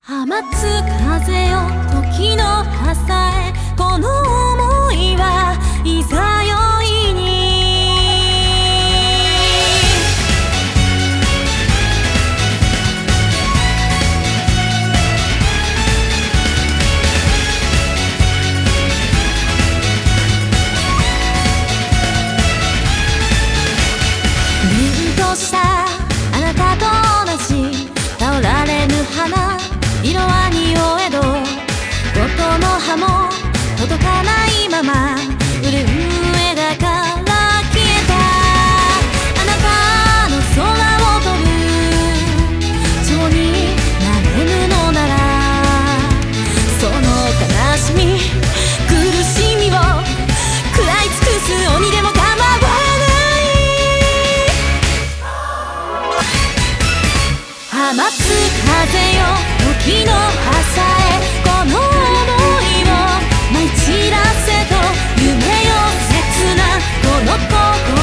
放つ風よ時の傘へ、この想いはいざよいに。凛としたあなたと同じ倒られぬ花、色は匂えど音の葉も届かないまま売れる枝から消えた。あなたの空を飛ぶ蝶になれぬのなら、その悲しみ苦しみを食らい尽くす鬼でも構わない。放つ風よ時の朝へ、この想いを舞い散らせと夢よ切なこの心